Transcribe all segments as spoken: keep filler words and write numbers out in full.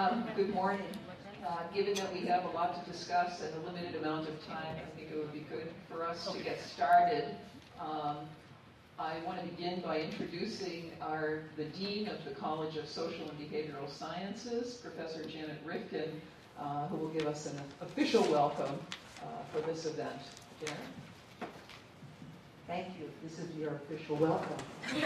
Um, good morning. Uh, given that we have a lot to discuss and a limited amount of time, I think it would be good for us to get started. Um, I want to begin by introducing our, the Dean of the College of Social and Behavioral Sciences, Professor Janet Rifkin, uh, who will give us an official welcome uh, for this event. Janet? Thank you. This is your official welcome.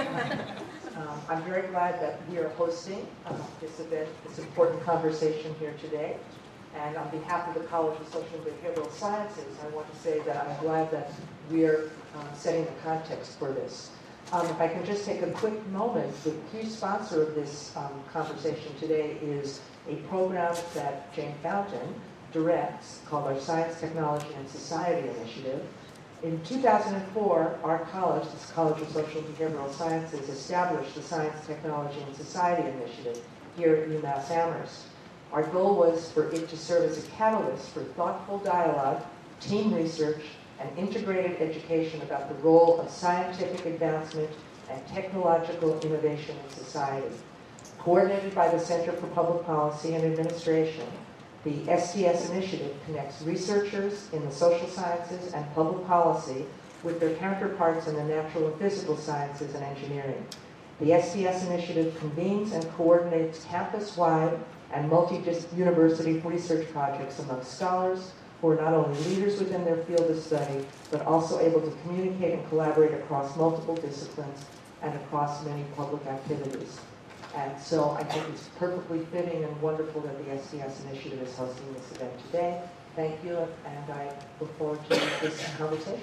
um, I'm very glad that we are hosting uh, this event, this important conversation here today. And on behalf of the College of Social and Behavioral Sciences, I want to say that I'm glad that we are uh, setting the context for this. Um, if I can just take a quick moment, the key sponsor of this um, conversation today is a program that Jane Fountain directs called our Science, Technology, and Society Initiative. In two thousand four, our college, this College of Social and Behavioral Sciences, established the Science, Technology, and Society Initiative here at UMass Amherst. Our goal was for it to serve as a catalyst for thoughtful dialogue, team research, and integrated education about the role of scientific advancement and technological innovation in society. Coordinated by the Center for Public Policy and Administration, the S T S initiative connects researchers in the social sciences and public policy with their counterparts in the natural and physical sciences and engineering. The S T S initiative convenes and coordinates campus-wide and multi-university research projects among scholars who are not only leaders within their field of study, but also able to communicate and collaborate across multiple disciplines and across many public activities. And so I think it's perfectly fitting and wonderful that the S T S initiative is hosting this event today. Thank you, and I look forward to this conversation.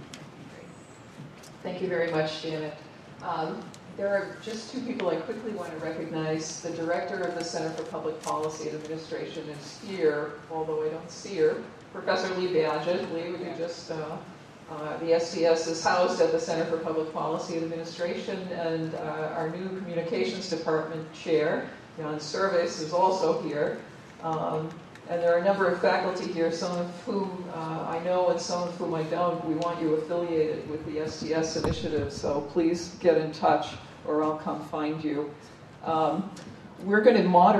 Thank you very much, Janet. Um, there are just two people I quickly want to recognize. The director of the Center for Public Policy and Administration is here, although I don't see her. Professor Lee Badgett. Lee, would you just... Uh, Uh, the S T S is housed at the Center for Public Policy and Administration, and uh, our new Communications Department Chair, Jan Service, is also here. Um, and there are a number of faculty here, some of whom uh, I know and some of whom I don't. We want you affiliated with the S T S initiative, so please get in touch or I'll come find you. Um, we're going to moderate